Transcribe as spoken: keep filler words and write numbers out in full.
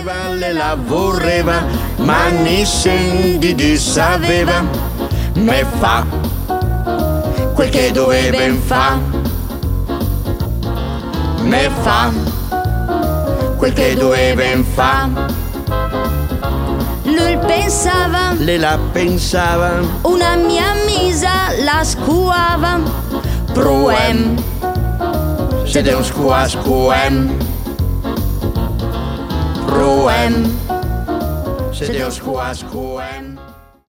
voleva, le la vorreva, ma nissen di di sapeva. Me fa quel che doveva fa, me fa quel che doveva fa. Lui pensava, le la pensava, una mia misa la scuava. Pruem, se de un squa squem. Pruem, se de un squa squem.